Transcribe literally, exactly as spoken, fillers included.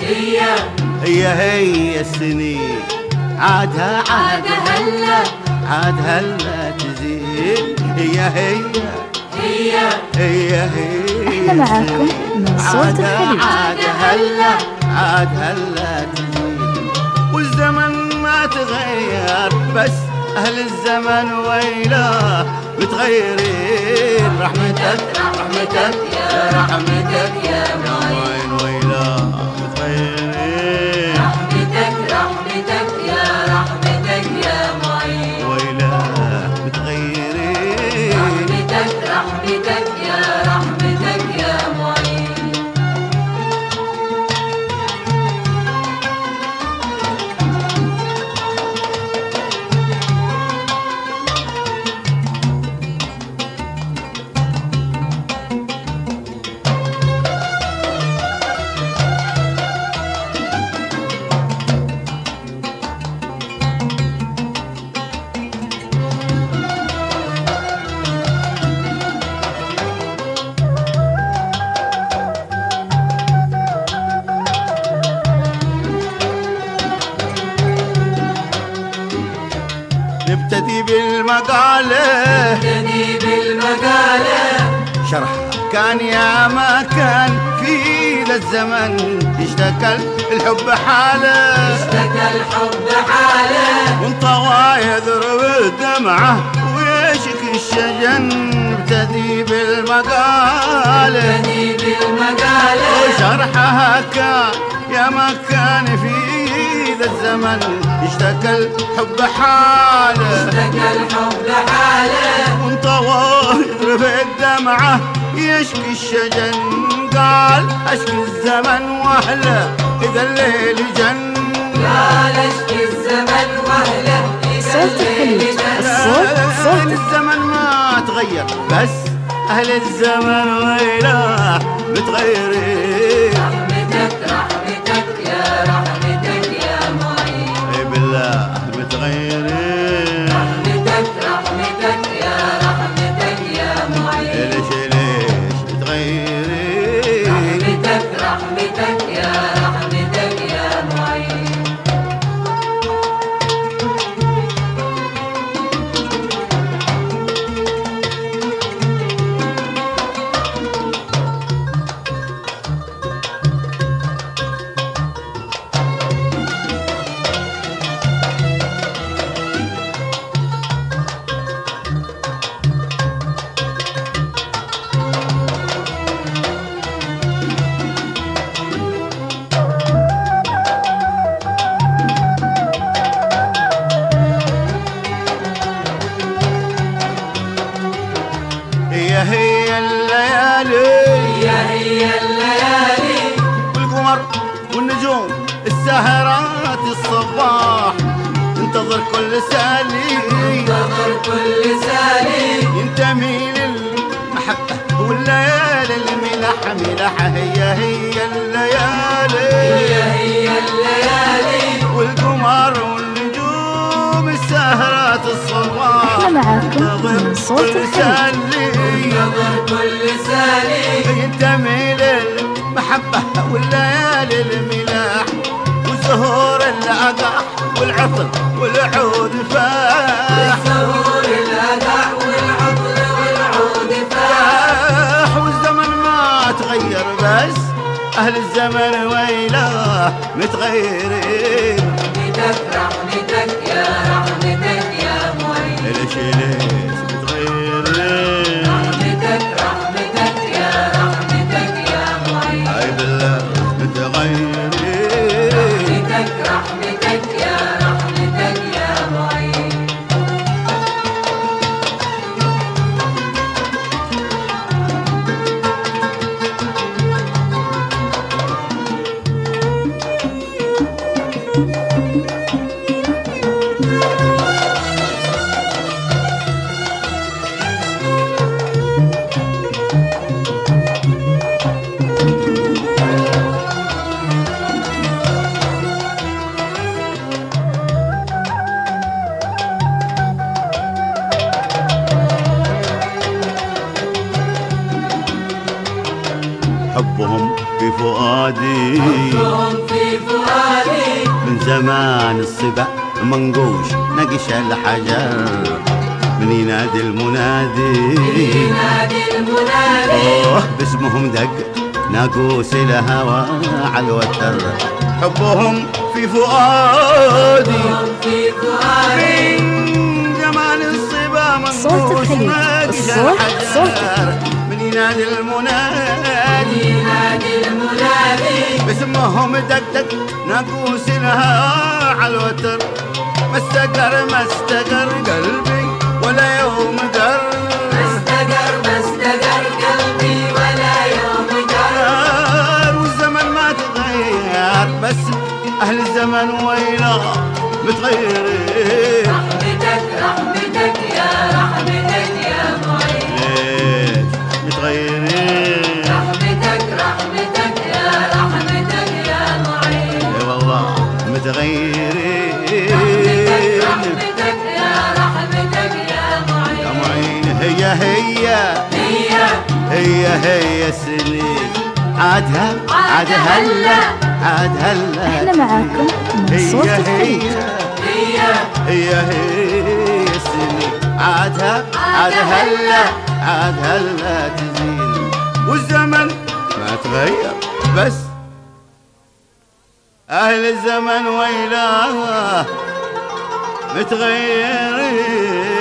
هي هي هي السنين عادها عاد هلا عاد هلا تزيد. هي هي هي هي هي احنا معاكم من صوت الخليج. عاد هلا عاد هلا تزيد. والزمن ما تغير بس أهل الزمن ويلاه متغيرين. رحمتك رحمتك يا رحمتك يا معين ويلاه متغيرين. رحمتك رحمتك يا رحمتك يا معين ويلاه متغيرين. رحمتك رحمتك يا رحمتك يا معين. نبتدي بالمقالة نبتدي بالمقالة شرح كان يا ما كان في ذا الزمن اشتكى الحب حاله. اشتكى الحب حاله وانطوى يذرب الدمعة ويشكي الشجن. نبتدي بالمقالة نبتدي بالمقالة وشرحها كان يا ما كان في ذا الزمن اشتكى الحب حاله. اشتكى الحب حاله وانطوى يذرب الدمعة يشكي الشجن. قال اشكي الزمن واهله اذا الليل جن. قال اشكي الزمن واهله صوت الخليج. الصوت صوت أهل الزمن ما تغير بس أهل الزمن ويلاه متغيرين. رحمتك رحمتك يا رحمتك يا معين. اي بالله متغيرين. رحمتك رحمتك يا رحمتك يا معين. ليش ليش متغيرين. رحمتك رحمتك يا رحمتك يا معين. هي هي الليالي هي هي الليالي والقمر والنجوم السهرات الصباح. انتظر كل سالي انتظر كل سالي ينتمي للمحبة والليالي الملاحة ملاحة. هي هي الليالي هي هي الليالي والقمر والنجوم السهرات الصباح. احنا معاكم انتظر من صوت كل الخليج. سالي انتظر كل سالي ينتمي للمحبة والليالي الملاح. والزهور الأقاح والعطر والعود فاح. الزهور الأدع والعطر والعود فاح. فاح والزمن ما تغير بس أهل الزمن ويلاه متغيرين. رحمتك رحمتك يا رحمتك يا معين. ليش ليش متغيرين. رحمتك رحمتك يا رحمتك يا معين. أي بالله متغيرين. رحمتك رحمتك يا رحمتك يا معين. حبهم في فؤادي حبهم في فؤادي من زمان الصبا منقوش نقش الحجر من ينادي المنادي ينادي المنادي اوه باسمهم دق ناقوس الهوى على الوتر حبهم في فؤادي حبهم في فؤادي من زمان الصبا صوت منقوش الخليج. ناقش الصوت- صوت الحجر من ينادي المنادي ينادي المنادي باسمهم دقدق ناقوس الهوى على الوتر ما استقر ما استقر قلبي ولا يوم قر ما استقر ما استقر قلبي ولا يوم قر والزمن ما تغير بس أهل الزمن ويلا متغيرين رحمتك رحمتك يا رحمتك يا معين ليش متغيرين رحمتك رحمتك يا رحمتك يا معين اي والله متغيرين رحمتك يا رحمتك يا معين يا معين هي هي هي هي هي السنين عادها عاد هلا عاد هلا احنا معاكم من صوت هي الخليج. هي هي هي هي السنين عادها عاد هلا عاد هلا تزين والزمن ما تغير بس أهل الزمن ويلاه متغيرين